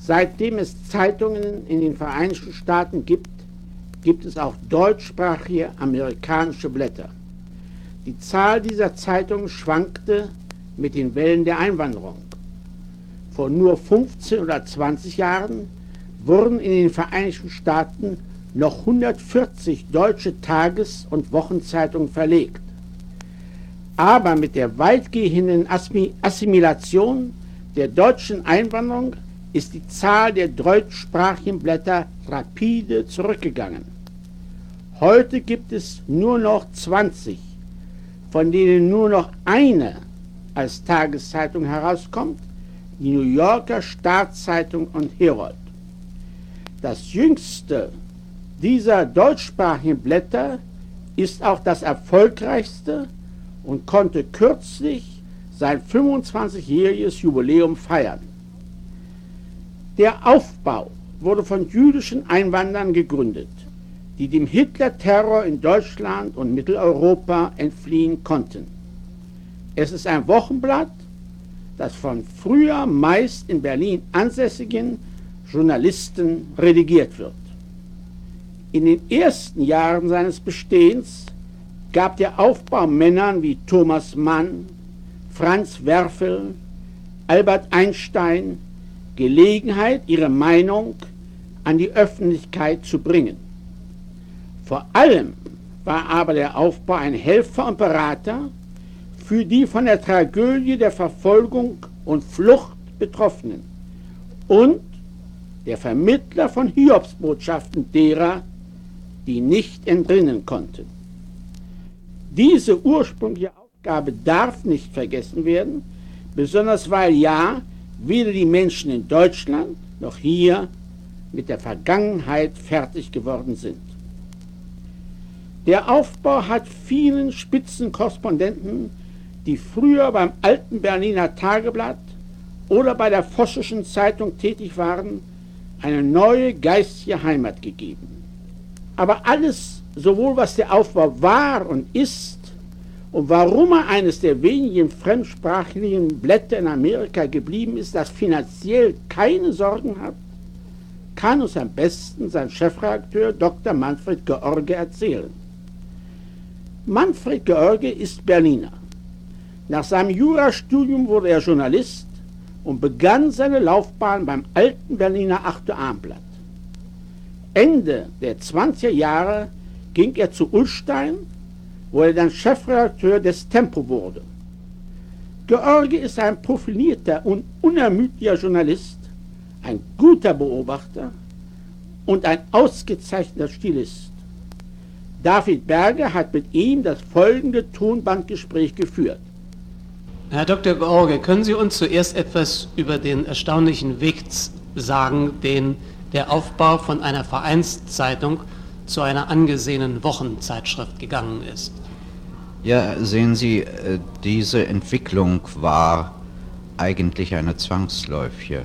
Seitdem es Zeitungen in den Vereinigten Staaten gibt, gibt es auch deutschsprachige amerikanische Blätter. Die Zahl dieser Zeitungen schwankte mit den Wellen der Einwanderung. Vor nur 15 oder 20 Jahren wurden in den Vereinigten Staaten noch 140 deutsche Tages- und Wochenzeitungen verlegt. Aber mit der weitgehenden Assimilation der deutschen Einwanderung ist die Zahl der deutschsprachigen Blätter rapide zurückgegangen. Heute gibt es nur noch 20, von denen nur noch eine als Tageszeitung herauskommt, die New Yorker Staatszeitung und Herald. Das jüngste dieser deutschsprachigen Blätter ist auch das erfolgreichste und konnte kürzlich sein 25-jähriges Jubiläum feiern. Der Aufbau wurde von jüdischen Einwanderern gegründet, die dem Hitler-Terror in Deutschland und Mitteleuropa entfliehen konnten. Es ist ein Wochenblatt, das von früher meist in Berlin ansässigen Journalisten redigiert wird. In den ersten Jahren seines Bestehens gab der Aufbau Männern wie Thomas Mann, Franz Werfel, Albert Einstein Gelegenheit, ihre Meinung an die Öffentlichkeit zu bringen. Vor allem war aber der Aufbau ein Helfer und Berater für die von der Tragödie der Verfolgung und Flucht Betroffenen und der Vermittler von Hiobsbotschaften derer, die nicht entrinnen konnten. Diese ursprüngliche Aufgabe darf nicht vergessen werden, besonders weil ja weder die Menschen in Deutschland noch hier mit der Vergangenheit fertig geworden sind. Der Aufbau hat vielen Spitzenkorrespondenten, die früher beim alten Berliner Tageblatt oder bei der Vossischen Zeitung tätig waren, eine neue geistige Heimat gegeben. Aber alles, sowohl was der Aufbau war und ist und warum er eines der wenigen fremdsprachigen Blätter in Amerika geblieben ist, das finanziell keine Sorgen hat, kann uns am besten sein Chefredakteur Dr. Manfred George erzählen. Manfred George ist Berliner. Nach seinem Jurastudium wurde er Journalist und begann seine Laufbahn beim alten Berliner Abendblatt. Ende der 20er Jahre ging er zu Ullstein, wo er dann Chefredakteur des Tempo wurde. George ist ein profilierter und unermüdlicher Journalist, ein guter Beobachter und ein ausgezeichneter Stilist. David Berger hat mit ihm das folgende Tonbandgespräch geführt. Herr Dr. George, können Sie uns zuerst etwas über den erstaunlichen Weg sagen, den der Aufbau von einer Vereinszeitung zu einer angesehenen Wochenzeitschrift gegangen ist? Ja, sehen Sie, diese Entwicklung war eigentlich eine zwangsläufige.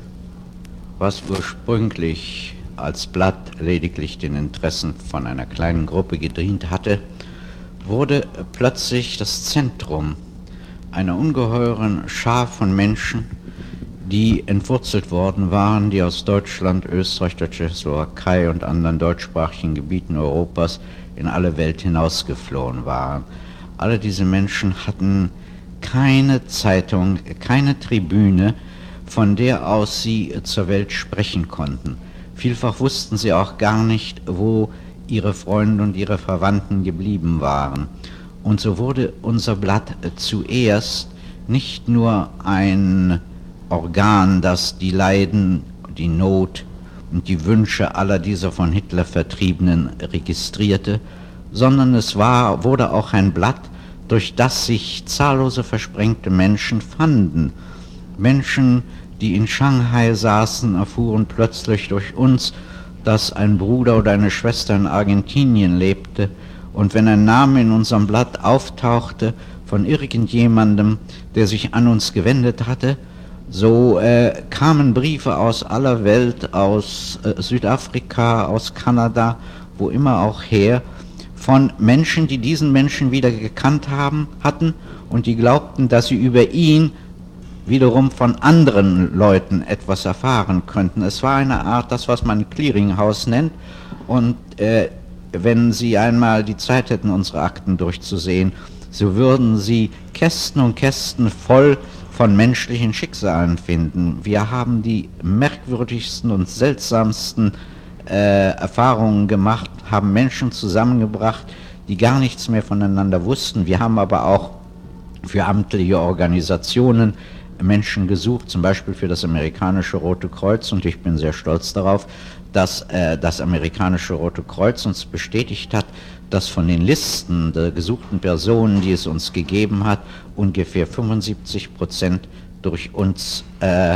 Was ursprünglich als Blatt lediglich den Interessen von einer kleinen Gruppe gedient hatte, wurde plötzlich das Zentrum einer ungeheuren Schar von Menschen, die entwurzelt worden waren, die aus Deutschland, Österreich, der Tschechoslowakei und anderen deutschsprachigen Gebieten Europas in alle Welt hinausgeflohen waren. Alle diese Menschen hatten keine Zeitung, keine Tribüne, von der aus sie zur Welt sprechen konnten. Vielfach wussten sie auch gar nicht, wo ihre Freunde und ihre Verwandten geblieben waren. Und so wurde unser Blatt zuerst nicht nur ein Organ, das die Leiden, die Not und die Wünsche aller dieser von Hitler Vertriebenen registrierte, sondern es wurde auch ein Blatt, durch das sich zahllose versprengte Menschen fanden. Menschen, die in Shanghai saßen, erfuhren plötzlich durch uns, dass ein Bruder oder eine Schwester in Argentinien lebte, und wenn ein Name in unserem Blatt auftauchte von irgendjemandem, der sich an uns gewendet hatte, so kamen Briefe aus aller Welt, aus Südafrika, aus Kanada, wo immer auch her, von Menschen, die diesen Menschen wieder gekannt hatten und die glaubten, dass sie über ihn wiederum von anderen Leuten etwas erfahren könnten. Es war eine Art, das was man Clearinghouse nennt, und wenn Sie einmal die Zeit hätten, unsere Akten durchzusehen, so würden Sie Kästen und Kästen voll von menschlichen Schicksalen finden. Wir haben die merkwürdigsten und seltsamsten Erfahrungen gemacht, haben Menschen zusammengebracht, die gar nichts mehr voneinander wussten. Wir haben aber auch für amtliche Organisationen Menschen gesucht, zum Beispiel für das amerikanische Rote Kreuz, und ich bin sehr stolz darauf, dass das amerikanische Rote Kreuz uns bestätigt hat, dass von den Listen der gesuchten Personen, die es uns gegeben hat, ungefähr 75% durch uns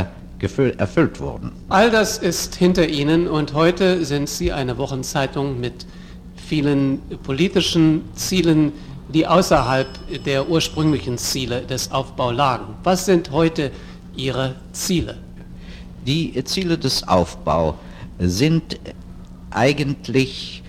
erfüllt wurden. All das ist hinter Ihnen und heute sind Sie eine Wochenzeitung mit vielen politischen Zielen, die außerhalb der ursprünglichen Ziele des Aufbaus lagen. Was sind heute Ihre Ziele? Die Ziele des Aufbaus sind eigentlich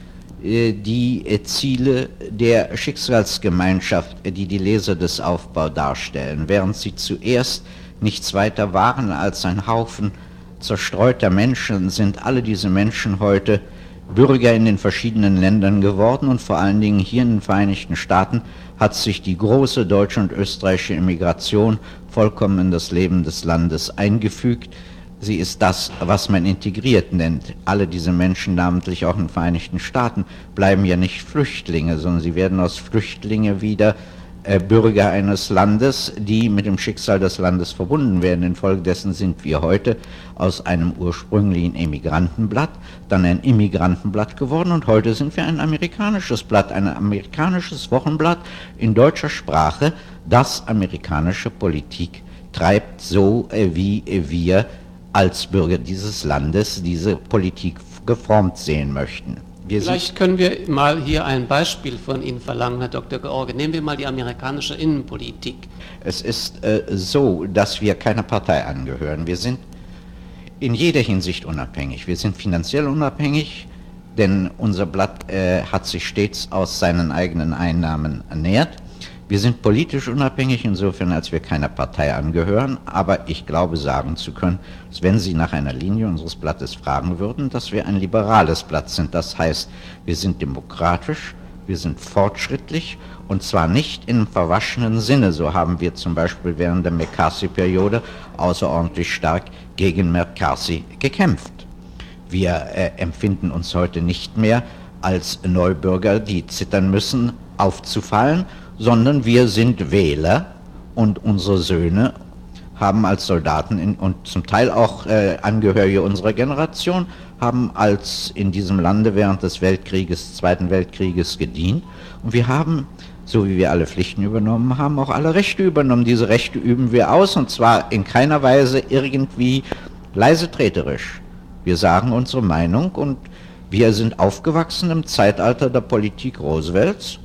die Ziele der Schicksalsgemeinschaft, die die Leser des Aufbaus darstellen, während sie zuerst nichts weiter waren als ein Haufen zerstreuter Menschen, sind alle diese Menschen heute Bürger in den verschiedenen Ländern geworden, und vor allen Dingen hier in den Vereinigten Staaten hat sich die große deutsche und österreichische Immigration vollkommen in das Leben des Landes eingefügt. Sie ist das, was man integriert nennt. Alle diese Menschen, namentlich auch in den Vereinigten Staaten, bleiben ja nicht Flüchtlinge, sondern sie werden aus Flüchtlinge wieder Bürger eines Landes, die mit dem Schicksal des Landes verbunden werden. Infolgedessen sind wir heute aus einem ursprünglichen Emigrantenblatt dann ein Immigrantenblatt geworden, und heute sind wir ein amerikanisches Blatt, ein amerikanisches Wochenblatt in deutscher Sprache, das amerikanische Politik treibt, so wie wir als Bürger dieses Landes diese Politik geformt sehen möchten. Vielleicht können wir mal hier ein Beispiel von Ihnen verlangen, Herr Dr. George. Nehmen wir mal die amerikanische Innenpolitik. Es ist so, dass wir keiner Partei angehören. Wir sind in jeder Hinsicht unabhängig. Wir sind finanziell unabhängig, denn unser Blatt hat sich stets aus seinen eigenen Einnahmen ernährt. Wir sind politisch unabhängig, insofern als wir keiner Partei angehören, aber ich glaube sagen zu können, dass wenn Sie nach einer Linie unseres Blattes fragen würden, dass wir ein liberales Blatt sind. Das heißt, wir sind demokratisch, wir sind fortschrittlich, und zwar nicht im verwaschenen Sinne. So haben wir zum Beispiel während der McCarthy-Periode außerordentlich stark gegen McCarthy gekämpft. Wir empfinden uns heute nicht mehr als Neubürger, die zittern müssen, aufzufallen, sondern wir sind Wähler, und unsere Söhne haben als Soldaten und zum Teil auch Angehörige unserer Generation, haben als in diesem Lande während des Zweiten Weltkrieges gedient, und wir haben, so wie wir alle Pflichten übernommen haben, auch alle Rechte übernommen. Diese Rechte üben wir aus, und zwar in keiner Weise irgendwie leisetreterisch. Wir sagen unsere Meinung, und wir sind aufgewachsen im Zeitalter der Politik Roosevelts,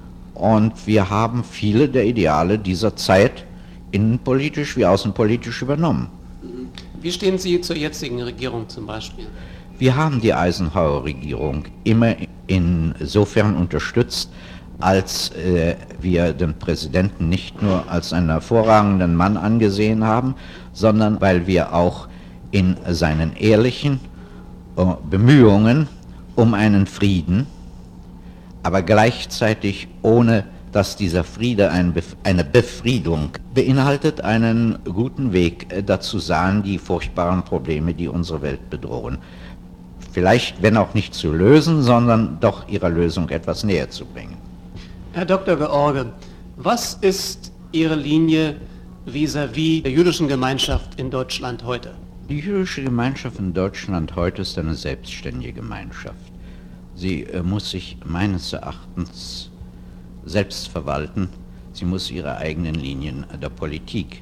und wir haben viele der Ideale dieser Zeit innenpolitisch wie außenpolitisch übernommen. Wie stehen Sie zur jetzigen Regierung zum Beispiel? Wir haben die Eisenhower-Regierung immer insofern unterstützt, als wir den Präsidenten nicht nur als einen hervorragenden Mann angesehen haben, sondern weil wir auch in seinen ehrlichen Bemühungen um einen Frieden, aber gleichzeitig ohne dass dieser Friede eine Befriedung beinhaltet, einen guten Weg dazu sahen, die furchtbaren Probleme, die unsere Welt bedrohen, vielleicht, wenn auch nicht zu lösen, sondern doch ihrer Lösung etwas näher zu bringen. Herr Dr. George, was ist Ihre Linie vis-à-vis der jüdischen Gemeinschaft in Deutschland heute? Die jüdische Gemeinschaft in Deutschland heute ist eine selbstständige Gemeinschaft. Sie muss sich meines Erachtens selbst verwalten. Sie muss ihre eigenen Linien der Politik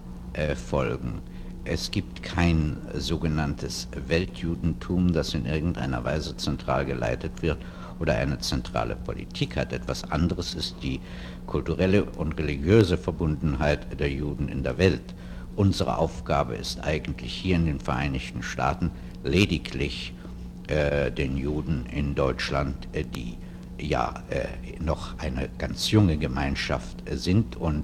folgen. Es gibt kein sogenanntes Weltjudentum, das in irgendeiner Weise zentral geleitet wird oder eine zentrale Politik hat. Etwas anderes ist die kulturelle und religiöse Verbundenheit der Juden in der Welt. Unsere Aufgabe ist eigentlich hier in den Vereinigten Staaten lediglich den Juden in Deutschland, die ja noch eine ganz junge Gemeinschaft sind und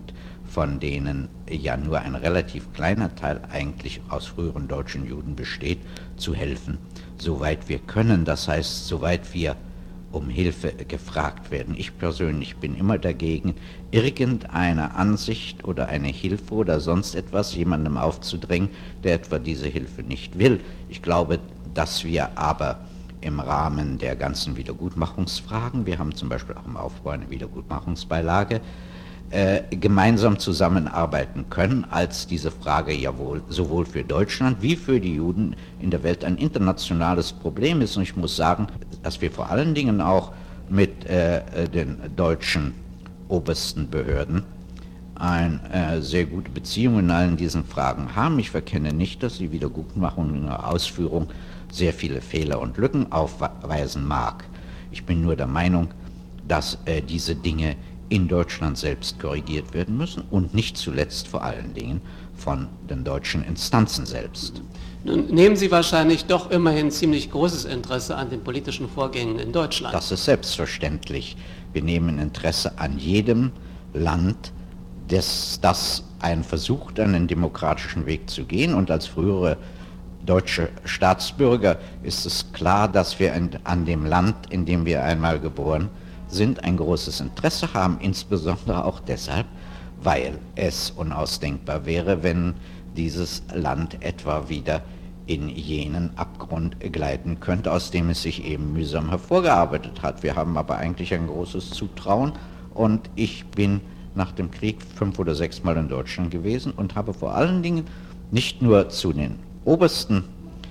von denen ja nur ein relativ kleiner Teil eigentlich aus früheren deutschen Juden besteht, zu helfen, soweit wir können. Das heißt, soweit wir um Hilfe gefragt werden. Ich persönlich bin immer dagegen, irgendeine Ansicht oder eine Hilfe oder sonst etwas jemandem aufzudrängen, der etwa diese Hilfe nicht will. Ich glaube, dass wir aber im Rahmen der ganzen Wiedergutmachungsfragen, wir haben zum Beispiel auch im Aufbau eine Wiedergutmachungsbeilage, gemeinsam zusammenarbeiten können, als diese Frage ja wohl sowohl für Deutschland wie für die Juden in der Welt ein internationales Problem ist. Und ich muss sagen, dass wir vor allen Dingen auch mit den deutschen obersten Behörden eine sehr gute Beziehung in allen diesen Fragen haben. Ich verkenne nicht, dass die Wiedergutmachung in der Ausführung sehr viele Fehler und Lücken aufweisen mag. Ich bin nur der Meinung, dass diese Dinge in Deutschland selbst korrigiert werden müssen und nicht zuletzt vor allen Dingen von den deutschen Instanzen selbst. Nun nehmen Sie wahrscheinlich doch immerhin ziemlich großes Interesse an den politischen Vorgängen in Deutschland. Das ist selbstverständlich. Wir nehmen Interesse an jedem Land, das einen versucht, einen demokratischen Weg zu gehen. Und als frühere deutsche Staatsbürger ist es klar, dass wir an dem Land, in dem wir einmal geboren sind, ein großes Interesse haben, insbesondere auch deshalb, weil es unausdenkbar wäre, wenn dieses Land etwa wieder in jenen Abgrund gleiten könnte, aus dem es sich eben mühsam hervorgearbeitet hat. Wir haben aber eigentlich ein großes Zutrauen und ich bin nach dem Krieg 5 oder 6 Mal in Deutschland gewesen und habe vor allen Dingen nicht nur zu den obersten,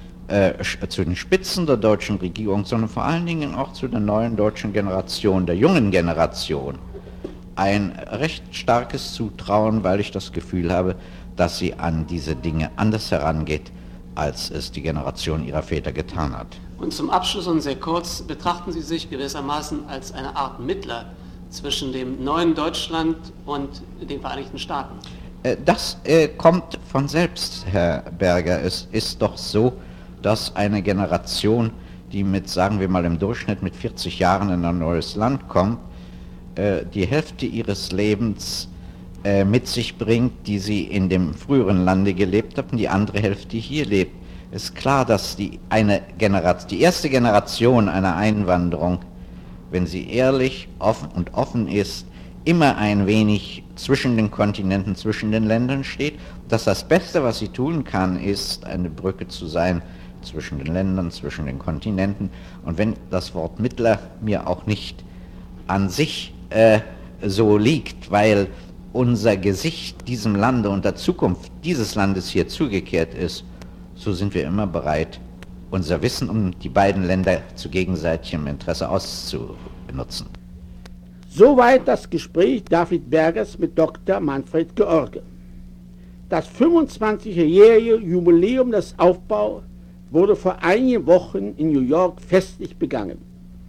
zu den Spitzen der deutschen Regierung, sondern vor allen Dingen auch zu der neuen deutschen Generation, der jungen Generation, ein recht starkes Zutrauen, weil ich das Gefühl habe, dass sie an diese Dinge anders herangeht, als es die Generation ihrer Väter getan hat. Und zum Abschluss und sehr kurz, betrachten Sie sich gewissermaßen als eine Art Mittler zwischen dem neuen Deutschland und den Vereinigten Staaten? Das kommt von selbst, Herr Berger. Es ist doch so, dass eine Generation, die mit, sagen wir mal, im Durchschnitt mit 40 Jahren in ein neues Land kommt, die Hälfte ihres Lebens mit sich bringt, die sie in dem früheren Lande gelebt haben, die andere Hälfte hier lebt. Es ist klar, dass die erste Generation einer Einwanderung, wenn sie ehrlich, offen ist, immer ein wenig zwischen den Kontinenten, zwischen den Ländern steht, dass das Beste, was sie tun kann, ist, eine Brücke zu sein zwischen den Ländern, zwischen den Kontinenten. Und wenn das Wort Mittler mir auch nicht an sich so liegt, weil unser Gesicht diesem Lande und der Zukunft dieses Landes hier zugekehrt ist, so sind wir immer bereit, unser Wissen um die beiden Länder zu gegenseitigem Interesse auszubenutzen. Soweit das Gespräch David Bergers mit Dr. Manfred George. Das 25-jährige Jubiläum des Aufbau wurde vor einigen Wochen in New York festlich begangen.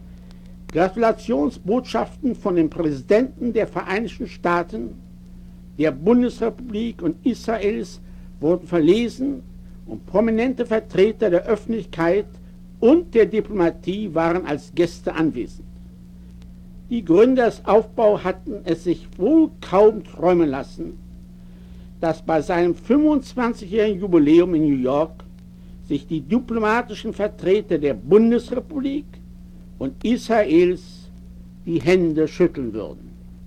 Gratulationsbotschaften von den Präsidenten der Vereinigten Staaten, der Bundesrepublik und Israels wurden verlesen und prominente Vertreter der Öffentlichkeit und der Diplomatie waren als Gäste anwesend. Die Gründer des Aufbaus hatten es sich wohl kaum träumen lassen, dass bei seinem 25-jährigen Jubiläum in New York sich die diplomatischen Vertreter der Bundesrepublik und Israels die Hände schütteln würden.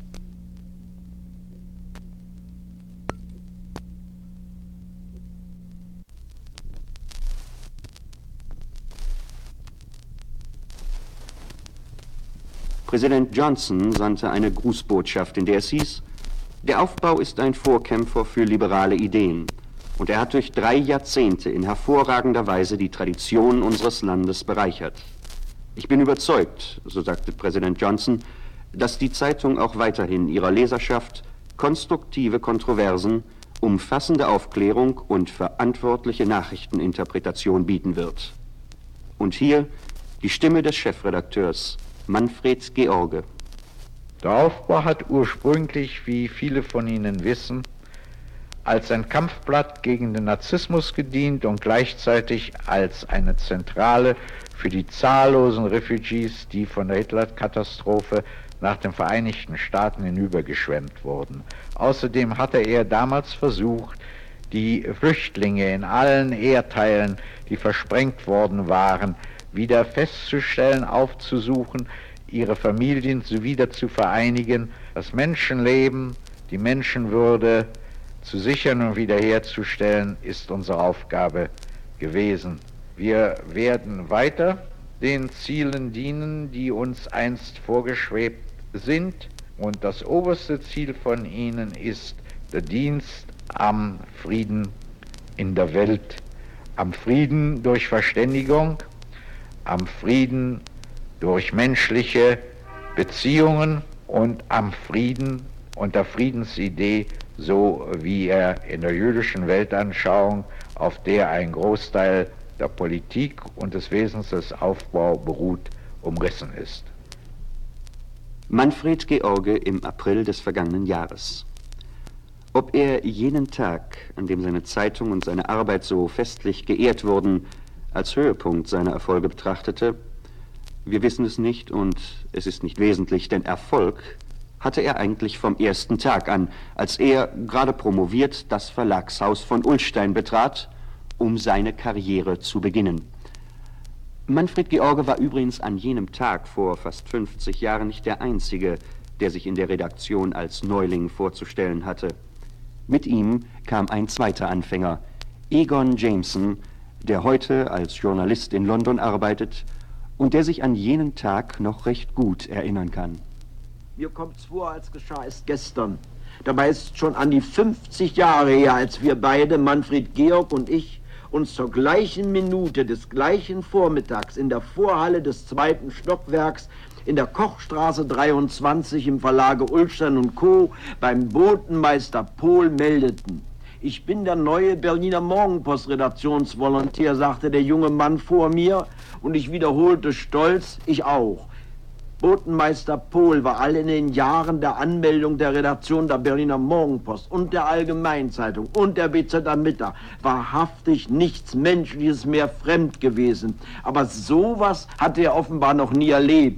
Präsident Johnson sandte eine Grußbotschaft, in der es hieß: Der Aufbau ist ein Vorkämpfer für liberale Ideen und er hat durch 3 Jahrzehnte in hervorragender Weise die Tradition unseres Landes bereichert. Ich bin überzeugt, so sagte Präsident Johnson, dass die Zeitung auch weiterhin ihrer Leserschaft konstruktive Kontroversen, umfassende Aufklärung und verantwortliche Nachrichteninterpretation bieten wird. Und hier die Stimme des Chefredakteurs Manfred George. Der Aufbau hat ursprünglich, wie viele von Ihnen wissen, als ein Kampfblatt gegen den Nazismus gedient und gleichzeitig als eine Zentrale für die zahllosen Refugees, die von der Hitler-Katastrophe nach den Vereinigten Staaten hinübergeschwemmt wurden. Außerdem hatte er damals versucht, die Flüchtlinge in allen Erdteilen, die versprengt worden waren, wieder festzustellen, aufzusuchen, ihre Familien wieder zu vereinigen, das Menschenleben, die Menschenwürde zu sichern und wiederherzustellen, ist unsere Aufgabe gewesen. Wir werden weiter den Zielen dienen, die uns einst vorgeschwebt sind, und das oberste Ziel von ihnen ist der Dienst am Frieden in der Welt, am Frieden durch Verständigung, am Frieden durch menschliche Beziehungen und am Frieden und der Friedensidee, so wie er in der jüdischen Weltanschauung, auf der ein Großteil der Politik und des Wesens des Aufbaus beruht, umrissen ist. Manfred George im April des vergangenen Jahres. Ob er jenen Tag, an dem seine Zeitung und seine Arbeit so festlich geehrt wurden, als Höhepunkt seiner Erfolge betrachtete, wir wissen es nicht und es ist nicht wesentlich, denn Erfolg hatte er eigentlich vom ersten Tag an, als er, gerade promoviert, das Verlagshaus von Ullstein betrat, um seine Karriere zu beginnen. Manfred George war übrigens an jenem Tag vor fast 50 Jahren nicht der Einzige, der sich in der Redaktion als Neuling vorzustellen hatte. Mit ihm kam ein zweiter Anfänger, Egon Jameson, der heute als Journalist in London arbeitet und der sich an jenen Tag noch recht gut erinnern kann. Mir kommt's vor, als geschah es gestern. Dabei ist schon an die 50 Jahre her, als wir beide, Manfred Georg und ich, uns zur gleichen Minute des gleichen Vormittags in der Vorhalle des 2. Stockwerks in der Kochstraße 23 im Verlage Ullstein und Co. beim Botenmeister Pohl meldeten. Ich bin der neue Berliner Morgenpost-Redaktionsvolontär, sagte der junge Mann vor mir, und ich wiederholte stolz, ich auch. Botenmeister Pohl war all in den Jahren der Anmeldung der Redaktion der Berliner Morgenpost und der Allgemeinzeitung und der BZ am Mittag wahrhaftig nichts Menschliches mehr fremd gewesen. Aber sowas hatte er offenbar noch nie erlebt.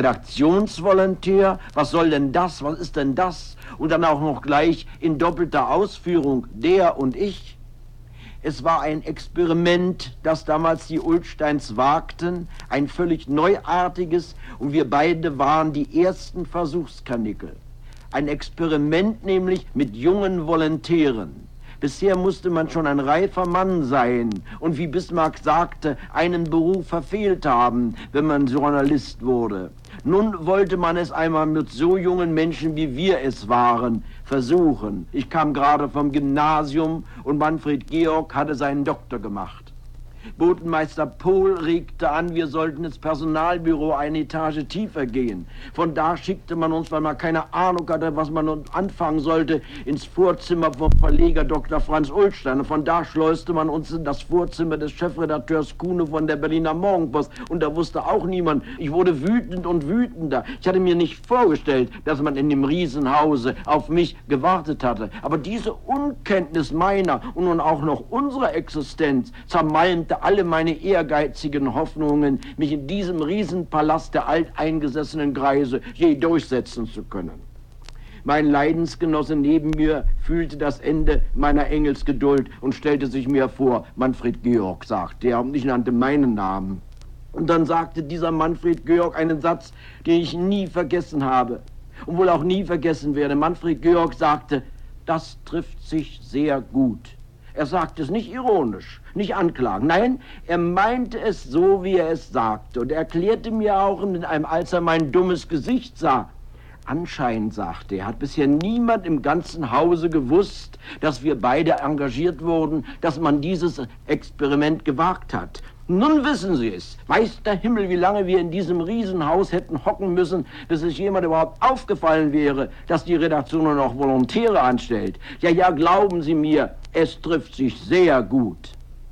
Redaktionsvolontär, was soll denn das, was ist denn das? Und dann auch noch gleich in doppelter Ausführung, der und ich. Es war ein Experiment, das damals die Ullsteins wagten, ein völlig neuartiges, und wir beide waren die ersten Versuchskanickel. Ein Experiment nämlich mit jungen Volontären. Bisher musste man schon ein reifer Mann sein und, wie Bismarck sagte, einen Beruf verfehlt haben, wenn man Journalist wurde. Nun wollte man es einmal mit so jungen Menschen, wie wir es waren, versuchen. Ich kam gerade vom Gymnasium und Manfred Georg hatte seinen Doktor gemacht. Botenmeister Pohl regte an, wir sollten ins Personalbüro eine Etage tiefer gehen. Von da schickte man uns, weil man keine Ahnung hatte, was man anfangen sollte, ins Vorzimmer vom Verleger Dr. Franz Ullstein. Und von da schleuste man uns in das Vorzimmer des Chefredakteurs Kuhne von der Berliner Morgenpost. Und da wusste auch niemand. Ich wurde wütend und wütender. Ich hatte mir nicht vorgestellt, dass man in dem Riesenhause auf mich gewartet hatte. Aber diese Unkenntnis meiner und nun auch noch unserer Existenz zermalmte alle meine ehrgeizigen Hoffnungen, mich in diesem Riesenpalast der alteingesessenen Greise je durchsetzen zu können. Mein Leidensgenosse neben mir fühlte das Ende meiner Engelsgeduld und stellte sich mir vor, Manfred Georg, sagte er, und ich nannte meinen Namen. Und dann sagte dieser Manfred Georg einen Satz, den ich nie vergessen habe und wohl auch nie vergessen werde. Manfred Georg sagte, das trifft sich sehr gut. Er sagte es nicht ironisch, nicht anklagen. Nein, er meinte es so, wie er es sagte. Und er erklärte mir auch, als er mein dummes Gesicht sah, anscheinend, sagte er, hat bisher niemand im ganzen Hause gewusst, dass wir beide engagiert wurden, dass man dieses Experiment gewagt hat. Nun wissen Sie es. Weiß der Himmel, wie lange wir in diesem Riesenhaus hätten hocken müssen, bis es jemand überhaupt aufgefallen wäre, dass die Redaktion nur noch Volontäre anstellt. Ja, ja, glauben Sie mir, es trifft sich sehr gut.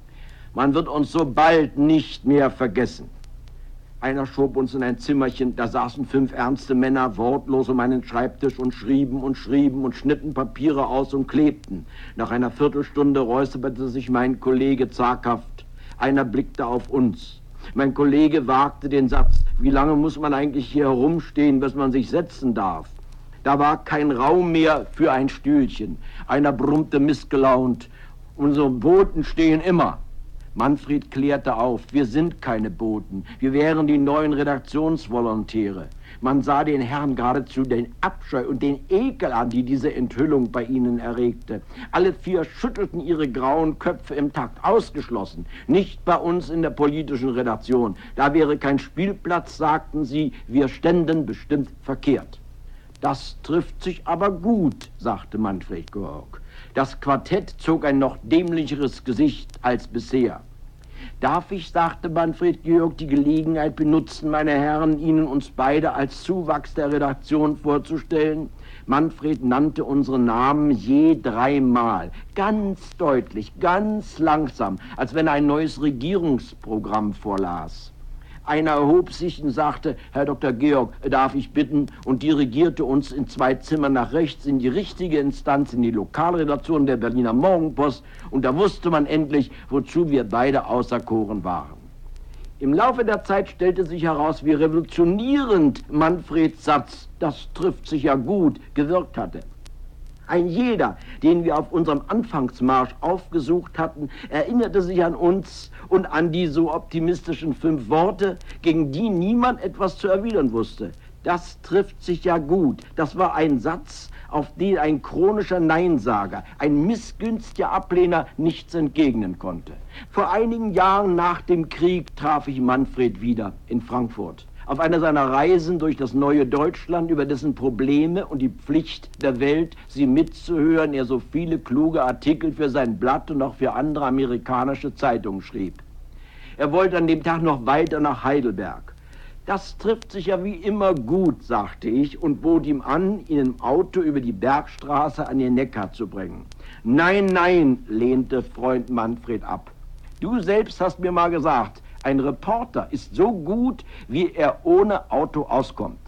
Man wird uns so bald nicht mehr vergessen. Einer schob uns in ein Zimmerchen, da saßen 5 ernste Männer wortlos um einen Schreibtisch und schrieben und schnitten Papiere aus und klebten. Nach einer Viertelstunde räusperte sich mein Kollege zaghaft. Einer blickte auf uns. Mein Kollege wagte den Satz, Wie lange muss man eigentlich hier herumstehen, bis man sich setzen darf? Da war kein Raum mehr für ein Stühlchen. Einer brummte missgelaunt. Unsere Boten stehen immer. Manfred klärte auf, wir sind keine Boten, wir wären die neuen Redaktionsvolontäre. Man sah den Herren geradezu den Abscheu und den Ekel an, die diese Enthüllung bei ihnen erregte. Alle vier schüttelten ihre grauen Köpfe im Takt. Ausgeschlossen. Nicht bei uns in der politischen Redaktion. Da wäre kein Spielplatz, sagten sie, wir ständen bestimmt verkehrt. Das trifft sich aber gut, sagte Manfred Georg. Das Quartett zog ein noch dämlicheres Gesicht als bisher. Darf ich, sagte Manfred Georg, die Gelegenheit benutzen, meine Herren, Ihnen uns beide als Zuwachs der Redaktion vorzustellen? Manfred nannte unsere Namen je 3 Mal, ganz deutlich, ganz langsam, als wenn er ein neues Regierungsprogramm vorlas. Einer erhob sich und sagte, Herr Dr. Georg, darf ich bitten, und dirigierte uns in 2 Zimmern nach rechts in die richtige Instanz, in die Lokalredaktion der Berliner Morgenpost, und da wusste man endlich, wozu wir beide auserkoren waren. Im Laufe der Zeit stellte sich heraus, wie revolutionierend Manfreds Satz, das trifft sich ja gut, gewirkt hatte. Ein jeder, den wir auf unserem Anfangsmarsch aufgesucht hatten, erinnerte sich an uns und an die so optimistischen 5 Worte, gegen die niemand etwas zu erwidern wusste. Das trifft sich ja gut. Das war ein Satz, auf den ein chronischer Neinsager, ein missgünstiger Ablehner nichts entgegnen konnte. Vor einigen Jahren nach dem Krieg traf ich Manfred wieder in Frankfurt. Auf einer seiner Reisen durch das neue Deutschland, über dessen Probleme und die Pflicht der Welt, sie mitzuhören, er so viele kluge Artikel für sein Blatt und auch für andere amerikanische Zeitungen schrieb. Er wollte an dem Tag noch weiter nach Heidelberg. Das trifft sich ja wie immer gut, sagte ich und bot ihm an, ihn im Auto über die Bergstraße an den Neckar zu bringen. Nein, nein, lehnte Freund Manfred ab. Du selbst hast mir mal gesagt, ein Reporter ist so gut, wie er ohne Auto auskommt.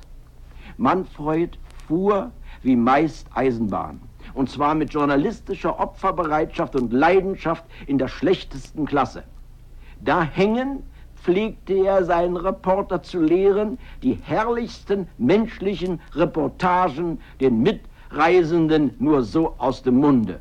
Manfred fuhr wie meist Eisenbahn. Und zwar mit journalistischer Opferbereitschaft und Leidenschaft in der schlechtesten Klasse. Da hängen pflegte er seinen Reporter zu lehren, die herrlichsten menschlichen Reportagen den Mitreisenden nur so aus dem Munde.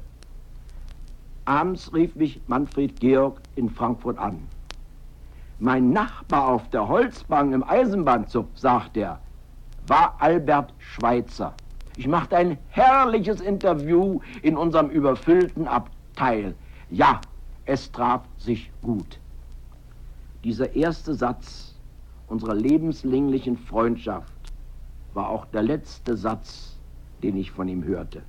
Abends rief mich Manfred Georg in Frankfurt an. Mein Nachbar auf der Holzbank im Eisenbahnzug, sagt er, war Albert Schweitzer. Ich machte ein herrliches Interview in unserem überfüllten Abteil. Ja, es traf sich gut. Dieser erste Satz unserer lebenslänglichen Freundschaft war auch der letzte Satz, den ich von ihm hörte.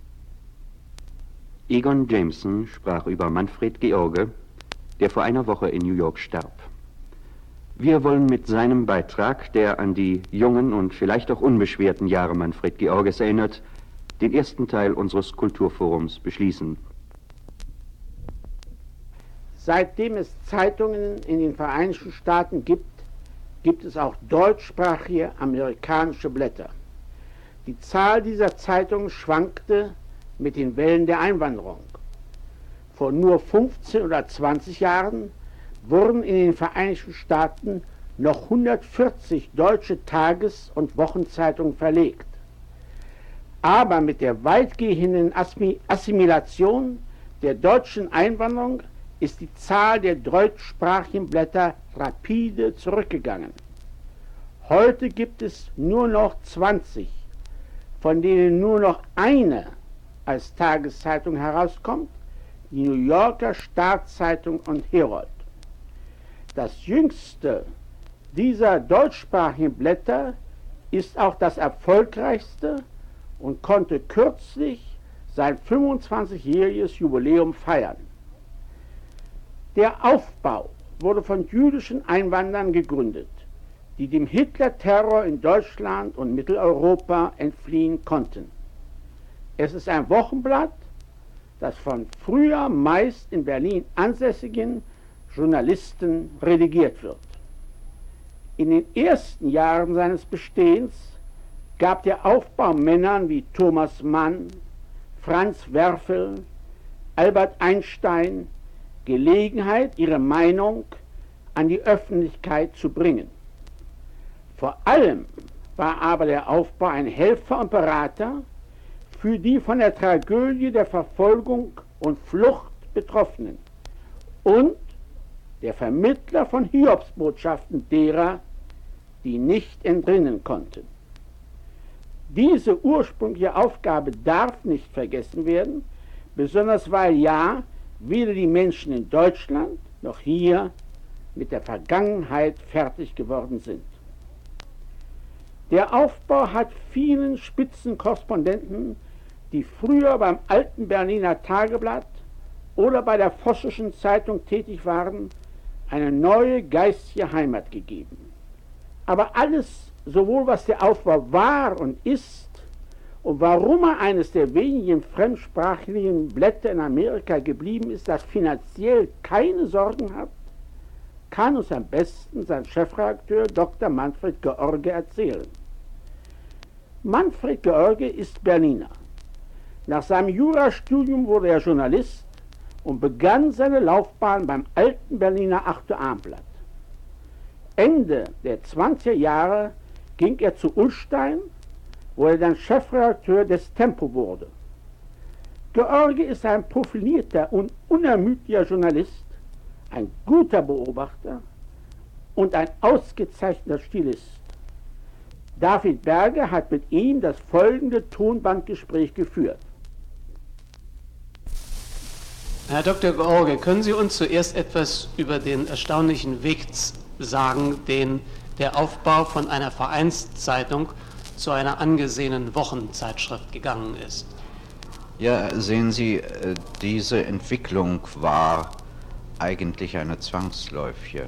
Egon Jameson sprach über Manfred George, der vor einer Woche in New York starb. Wir wollen mit seinem Beitrag, der an die jungen und vielleicht auch unbeschwerten Jahre Manfred Georges erinnert, den ersten Teil unseres Kulturforums beschließen. Seitdem es Zeitungen in den Vereinigten Staaten gibt, gibt es auch deutschsprachige amerikanische Blätter. Die Zahl dieser Zeitungen schwankte mit den Wellen der Einwanderung. Vor nur 15 oder 20 Jahren wurden in den Vereinigten Staaten noch 140 deutsche Tages- und Wochenzeitungen verlegt. Aber mit der weitgehenden Assimilation der deutschen Einwanderung ist die Zahl der deutschsprachigen Blätter rapide zurückgegangen. Heute gibt es nur noch 20, von denen nur noch eine als Tageszeitung herauskommt, die New Yorker Staatszeitung und Herald. Das jüngste dieser deutschsprachigen Blätter ist auch das erfolgreichste und konnte kürzlich sein 25-jähriges Jubiläum feiern. Der Aufbau wurde von jüdischen Einwanderern gegründet, die dem Hitler-Terror in Deutschland und Mitteleuropa entfliehen konnten. Es ist ein Wochenblatt, das von früher meist in Berlin ansässigen Journalisten redigiert wird. In den ersten Jahren seines Bestehens gab der Aufbau Männern wie Thomas Mann, Franz Werfel, Albert Einstein Gelegenheit, ihre Meinung an die Öffentlichkeit zu bringen. Vor allem war aber der Aufbau ein Helfer und Berater für die von der Tragödie der Verfolgung und Flucht Betroffenen und der Vermittler von Hiobsbotschaften derer, die nicht entrinnen konnten. Diese ursprüngliche Aufgabe darf nicht vergessen werden, besonders weil ja weder die Menschen in Deutschland noch hier mit der Vergangenheit fertig geworden sind. Der Aufbau hat vielen Spitzenkorrespondenten, die früher beim alten Berliner Tageblatt oder bei der Vossischen Zeitung tätig waren, eine neue geistige Heimat gegeben. Aber alles, sowohl was der Aufbau war und ist und warum er eines der wenigen fremdsprachigen Blätter in Amerika geblieben ist, das finanziell keine Sorgen hat, kann uns am besten sein Chefredakteur Dr. Manfred George erzählen. Manfred George ist Berliner. Nach seinem Jurastudium wurde er Journalist und begann seine Laufbahn beim alten Berliner Abendblatt. Ende der 20er Jahre ging er zu Ullstein, wo er dann Chefredakteur des Tempo wurde. George ist ein profilierter und unermüdlicher Journalist, ein guter Beobachter und ein ausgezeichneter Stilist. David Berger hat mit ihm das folgende Tonbandgespräch geführt. Herr Dr. George, können Sie uns zuerst etwas über den erstaunlichen Weg sagen, den der Aufbau von einer Vereinszeitung zu einer angesehenen Wochenzeitschrift gegangen ist? Ja, sehen Sie, diese Entwicklung war eigentlich eine zwangsläufige.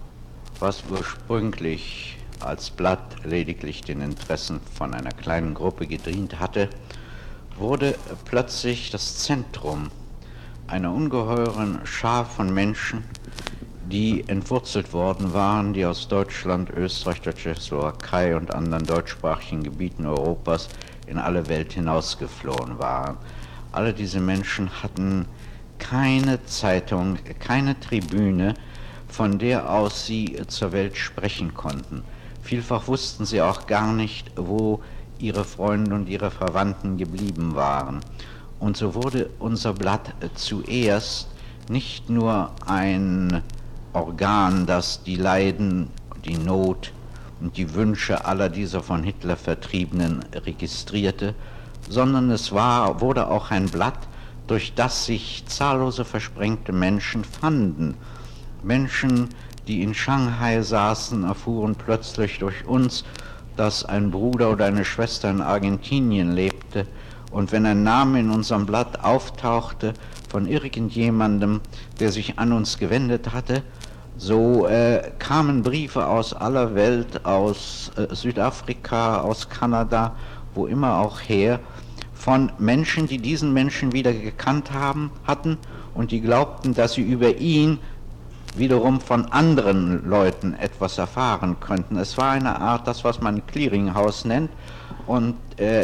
Was ursprünglich als Blatt lediglich den Interessen von einer kleinen Gruppe gedient hatte, wurde plötzlich das Zentrum einer ungeheuren Schar von Menschen, die entwurzelt worden waren, die aus Deutschland, Österreich, der Tschechoslowakei und anderen deutschsprachigen Gebieten Europas in alle Welt hinausgeflohen waren. Alle diese Menschen hatten keine Zeitung, keine Tribüne, von der aus sie zur Welt sprechen konnten. Vielfach wussten sie auch gar nicht, wo ihre Freunde und ihre Verwandten geblieben waren. Und so wurde unser Blatt zuerst nicht nur ein Organ, das die Leiden, die Not und die Wünsche aller dieser von Hitler Vertriebenen registrierte, sondern es wurde auch ein Blatt, durch das sich zahllose versprengte Menschen fanden. Menschen, die in Shanghai saßen, erfuhren plötzlich durch uns, dass ein Bruder oder eine Schwester in Argentinien lebte. Und wenn ein Name in unserem Blatt auftauchte von irgendjemandem, der sich an uns gewendet hatte, so kamen Briefe aus aller Welt, aus Südafrika, aus Kanada, wo immer auch her, von Menschen, die diesen Menschen wieder gekannt hatten und die glaubten, dass sie über ihn wiederum von anderen Leuten etwas erfahren könnten. Es war eine Art, das was man Clearinghouse nennt, und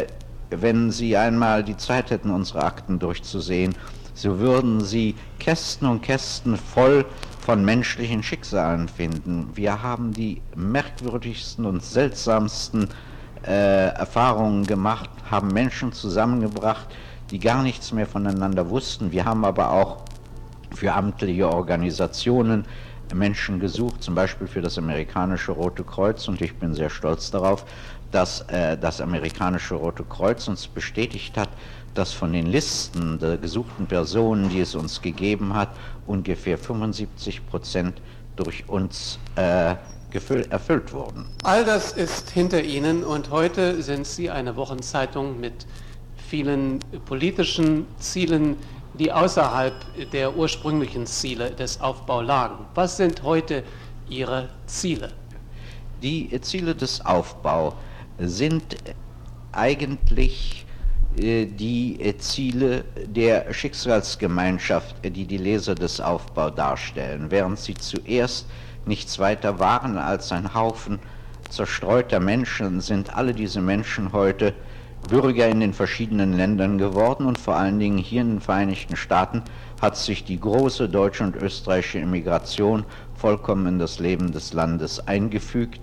wenn Sie einmal die Zeit hätten, unsere Akten durchzusehen, so würden Sie Kästen und Kästen voll von menschlichen Schicksalen finden. Wir haben die merkwürdigsten und seltsamsten Erfahrungen gemacht, haben Menschen zusammengebracht, die gar nichts mehr voneinander wussten. Wir haben aber auch für amtliche Organisationen Menschen gesucht, zum Beispiel für das amerikanische Rote Kreuz, und ich bin sehr stolz darauf, dass das amerikanische Rote Kreuz uns bestätigt hat, dass von den Listen der gesuchten Personen, die es uns gegeben hat, ungefähr 75% durch uns erfüllt wurden. All das ist hinter Ihnen, und heute sind Sie eine Wochenzeitung mit vielen politischen Zielen, die außerhalb der ursprünglichen Ziele des Aufbaus lagen. Was sind heute Ihre Ziele? Die Ziele des Aufbaus sind eigentlich die Ziele der Schicksalsgemeinschaft, die die Leser des Aufbaus darstellen. Während sie zuerst nichts weiter waren als ein Haufen zerstreuter Menschen, sind alle diese Menschen heute Bürger in den verschiedenen Ländern geworden, und vor allen Dingen hier in den Vereinigten Staaten hat sich die große deutsche und österreichische Immigration vollkommen in das Leben des Landes eingefügt.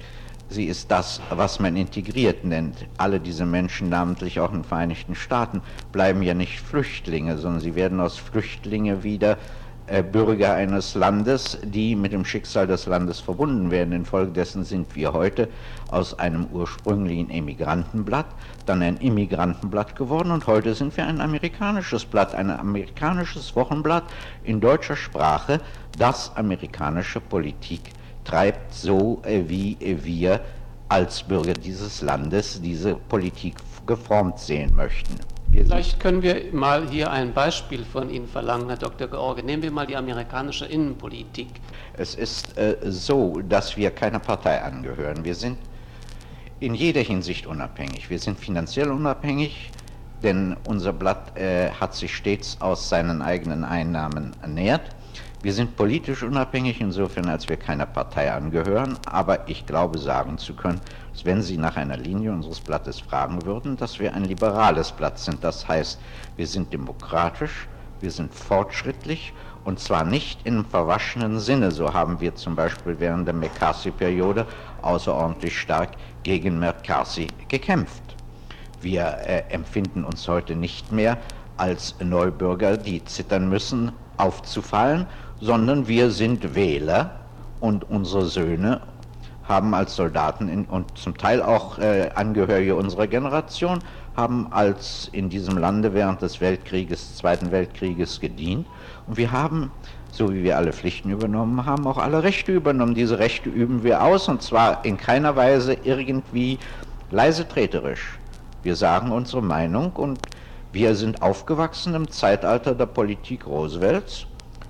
Sie ist das, was man integriert nennt. Alle diese Menschen, namentlich auch in den Vereinigten Staaten, bleiben ja nicht Flüchtlinge, sondern sie werden aus Flüchtlinge wieder Bürger eines Landes, die mit dem Schicksal des Landes verbunden werden. Infolgedessen sind wir heute aus einem ursprünglichen Emigrantenblatt dann ein Immigrantenblatt geworden und heute sind wir ein amerikanisches Blatt, ein amerikanisches Wochenblatt in deutscher Sprache, das amerikanische Politik treibt, so wie wir als Bürger dieses Landes diese Politik geformt sehen möchten. Vielleicht können wir mal hier ein Beispiel von Ihnen verlangen, Herr Dr. George. Nehmen wir mal die amerikanische Innenpolitik. Es ist so, dass wir keiner Partei angehören. Wir sind in jeder Hinsicht unabhängig. Wir sind finanziell unabhängig, denn unser Blatt hat sich stets aus seinen eigenen Einnahmen ernährt. Wir sind politisch unabhängig, insofern als wir keiner Partei angehören, aber ich glaube sagen zu können, dass wenn Sie nach einer Linie unseres Blattes fragen würden, dass wir ein liberales Blatt sind. Das heißt, wir sind demokratisch, wir sind fortschrittlich und zwar nicht im verwaschenen Sinne. So haben wir zum Beispiel während der McCarthy-Periode außerordentlich stark gegen McCarthy gekämpft. Wir empfinden uns heute nicht mehr als Neubürger, die zittern müssen, aufzufallen, sondern wir sind Wähler und unsere Söhne haben als Soldaten und zum Teil auch Angehörige unserer Generation, haben als in diesem Lande während des Zweiten Weltkrieges gedient und wir haben, so wie wir alle Pflichten übernommen haben, auch alle Rechte übernommen. Diese Rechte üben wir aus und zwar in keiner Weise irgendwie leisetreterisch. Wir sagen unsere Meinung und wir sind aufgewachsen im Zeitalter der Politik Roosevelts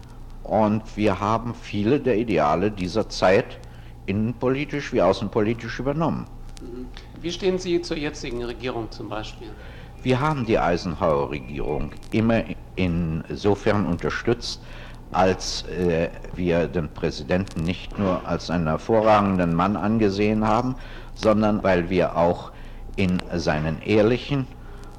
und wir haben viele der Ideale dieser Zeit innenpolitisch wie außenpolitisch übernommen. Wie stehen Sie zur jetzigen Regierung zum Beispiel? Wir haben die Eisenhower-Regierung immer insofern unterstützt, als wir den Präsidenten nicht nur als einen hervorragenden Mann angesehen haben, sondern weil wir auch in seinen ehrlichen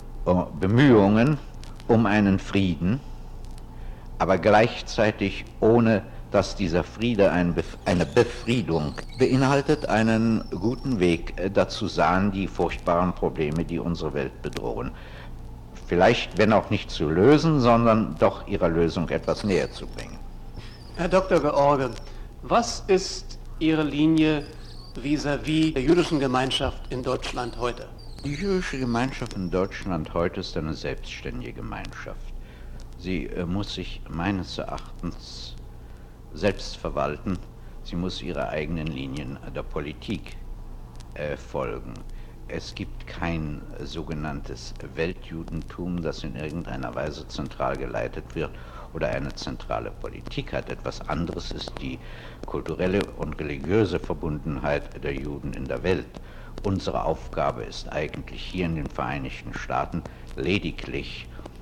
Bemühungen um einen Frieden, aber gleichzeitig ohne dass dieser Friede eine Befriedung beinhaltet, einen guten Weg dazu sahen, die furchtbaren Probleme, die unsere Welt bedrohen, vielleicht, wenn auch nicht zu lösen, sondern doch ihrer Lösung etwas näher zu bringen. Herr Dr. George, was ist Ihre Linie vis-à-vis der jüdischen Gemeinschaft in Deutschland heute? Die jüdische Gemeinschaft in Deutschland heute ist eine selbstständige Gemeinschaft. Sie muss sich meines Erachtens selbst verwalten. Sie muss ihre eigenen Linien der Politik folgen. Es gibt kein sogenanntes Weltjudentum, das in irgendeiner Weise zentral geleitet wird oder eine zentrale Politik hat. Etwas anderes ist die kulturelle und religiöse Verbundenheit der Juden in der Welt. Unsere Aufgabe ist eigentlich hier in den Vereinigten Staaten lediglich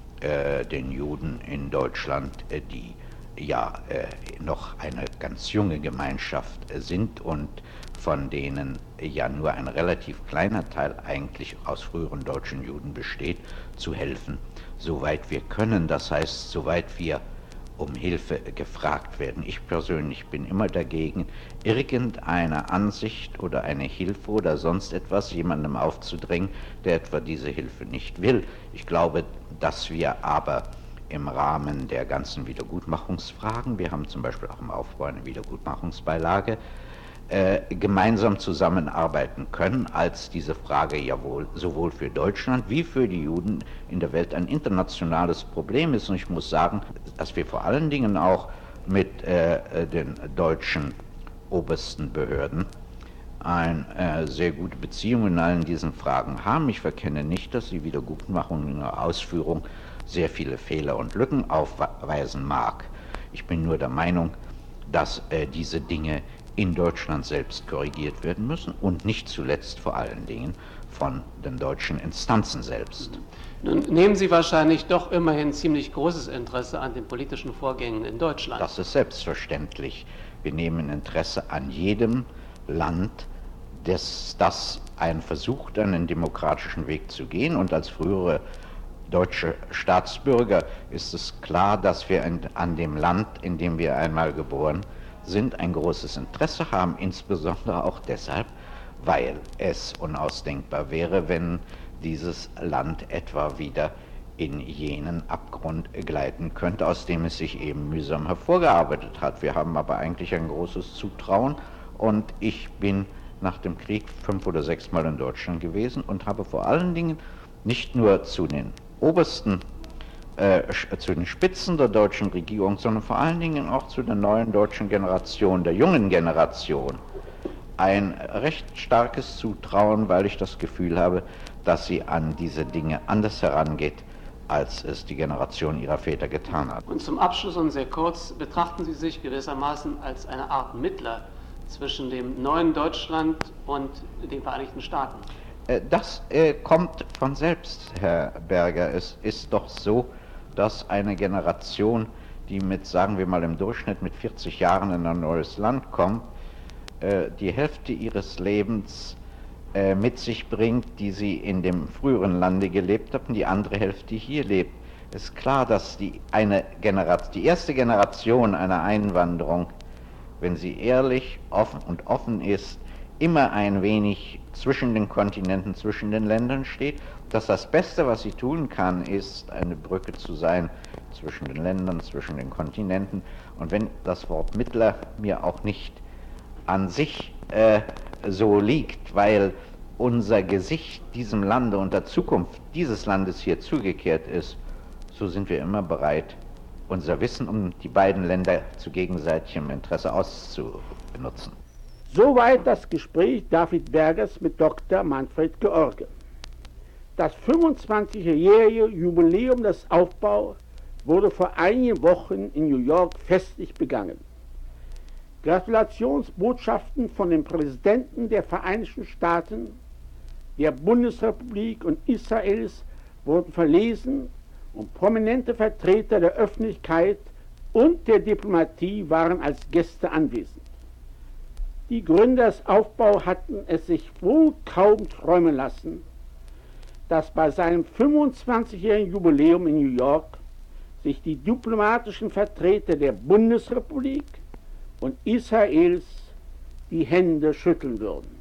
den Juden in Deutschland, die ja noch eine ganz junge Gemeinschaft sind und von denen ja nur ein relativ kleiner Teil eigentlich aus früheren deutschen Juden besteht, zu helfen, soweit wir können. Das heißt, soweit wir um Hilfe gefragt werden. Ich persönlich bin immer dagegen, irgendeine Ansicht oder eine Hilfe oder sonst etwas jemandem aufzudrängen, der etwa diese Hilfe nicht will. Ich glaube, dass wir aber im Rahmen der ganzen Wiedergutmachungsfragen, wir haben zum Beispiel auch im Aufbau eine Wiedergutmachungsbeilage, gemeinsam zusammenarbeiten können, als diese Frage ja wohl sowohl für Deutschland wie für die Juden in der Welt ein internationales Problem ist. Und ich muss sagen, dass wir vor allen Dingen auch mit den deutschen obersten Behörden eine sehr gute Beziehung in allen diesen Fragen haben. Ich verkenne nicht, dass die Wiedergutmachung in der Ausführung sehr viele Fehler und Lücken aufweisen mag. Ich bin nur der Meinung, dass diese Dinge in Deutschland selbst korrigiert werden müssen und nicht zuletzt vor allen Dingen von den deutschen Instanzen selbst. Nun nehmen Sie wahrscheinlich doch immerhin ziemlich großes Interesse an den politischen Vorgängen in Deutschland. Das ist selbstverständlich. Wir nehmen Interesse an jedem Land, das versucht, einen demokratischen Weg zu gehen. Und als frühere deutsche Staatsbürger ist es klar, dass wir an dem Land, in dem wir einmal geboren sind, ein großes Interesse haben, insbesondere auch deshalb, weil es unausdenkbar wäre, wenn dieses Land etwa wieder in jenen Abgrund gleiten könnte, aus dem es sich eben mühsam hervorgearbeitet hat. Wir haben aber eigentlich ein großes Zutrauen, und ich bin nach dem Krieg 5 oder 6 Mal in Deutschland gewesen und habe vor allen Dingen nicht nur zu den obersten, zu den Spitzen der deutschen Regierung, sondern vor allen Dingen auch zu der neuen deutschen Generation, der jungen Generation, ein recht starkes Zutrauen, weil ich das Gefühl habe, dass sie an diese Dinge anders herangeht, als es die Generation ihrer Väter getan hat. Und zum Abschluss und sehr kurz, betrachten Sie sich gewissermaßen als eine Art Mittler zwischen dem neuen Deutschland und den Vereinigten Staaten? Das kommt von selbst, Herr Berger. Es ist doch so, dass eine Generation, die mit, sagen wir mal, im Durchschnitt mit 40 Jahren in ein neues Land kommt, die Hälfte ihres Lebens mit sich bringt, die sie in dem früheren Lande gelebt hat, und die andere Hälfte hier lebt. Es ist klar, dass die erste Generation einer Einwanderung, wenn sie ehrlich, offen ist, immer ein wenig zwischen den Kontinenten, zwischen den Ländern steht, dass das Beste, was sie tun kann, ist, eine Brücke zu sein zwischen den Ländern, zwischen den Kontinenten. Und wenn das Wort Mittler mir auch nicht an sich so liegt, weil unser Gesicht diesem Lande und der Zukunft dieses Landes hier zugekehrt ist, so sind wir immer bereit, unser Wissen um die beiden Länder zu gegenseitigem Interesse auszubenutzen. Soweit das Gespräch David Bergers mit Dr. Manfred George. Das 25-jährige Jubiläum des Aufbau wurde vor einigen Wochen in New York festlich begangen. Gratulationsbotschaften von den Präsidenten der Vereinigten Staaten, der Bundesrepublik und Israels wurden verlesen, und prominente Vertreter der Öffentlichkeit und der Diplomatie waren als Gäste anwesend. Die Gründer des Aufbaus hatten es sich wohl kaum träumen lassen, dass bei seinem 25-jährigen Jubiläum in New York sich die diplomatischen Vertreter der Bundesrepublik und Israels die Hände schütteln würden.